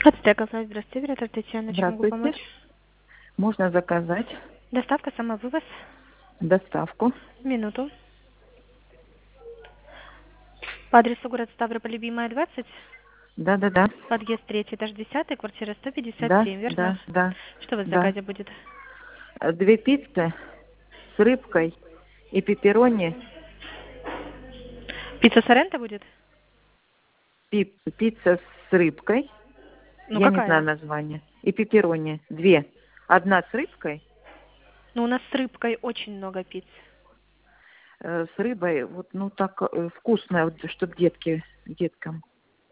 Ацтека, здравствуйте, оператор Татьяна, чем могу Здравствуйте. помочь? Можно заказать Доставка, самовывоз, доставку. минуту. По адресу город Ставрополь, Любимая, 20, Да. подъезд 3, этаж 10, квартира Да, 157, верно? да, да, Что у вас в да. заказе будет? 2 пиццы с рыбкой и пепперони. Пицца Соренто будет? Пицца с рыбкой. Ну, Я не знаю какая? название. И пепперони. 2. Одна с рыбкой, Ну, у нас с рыбкой очень много пицц. с рыбой. Вот, ну, так вкусная, вот, чтобы деткам.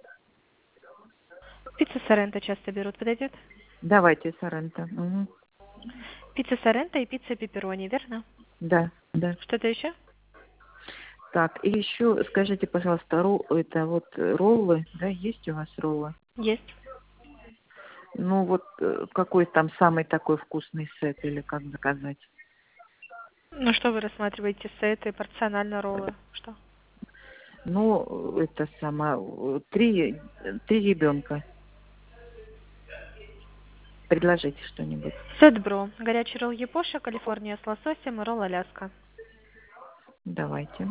Пицца Соренто часто берут, подойдет? Давайте, Соренто. Мгм. Пицца Соренто и пицца пепперони, верно? Да, да. Что-то еще? Так, и еще скажите, пожалуйста, это вот роллы, да, есть у вас роллы? Есть. Ну вот какой там самый такой вкусный сет или как заказать? Ну, что вы рассматриваете, сеты, порционально роллы? Что? Ну, это сама три ребенка. Предложите что-нибудь. Сет Бро, горячий ролл Япоша, Калифорния с лососем и ролл Аляска. Давайте.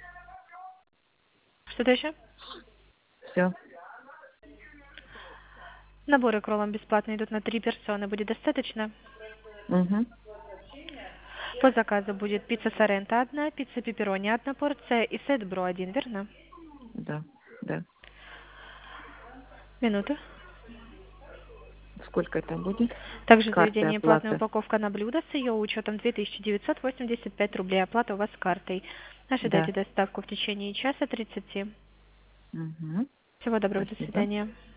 Что-то еще? Все. Наборы к роллам бесплатно идут на 3 персоны. Будет достаточно? Угу. По заказу будет пицца Соренто одна, пицца пепперони одна порция и сет Бро один, верно? Да, да. Минуту. Сколько это будет? Также Карты заведение платная оплата. упаковка на блюдо с ее учетом 2985 рублей. Оплата у вас картой. Ожидайте Да. доставку в течение часа 30. Угу. Всего доброго, до Спасибо. свидания.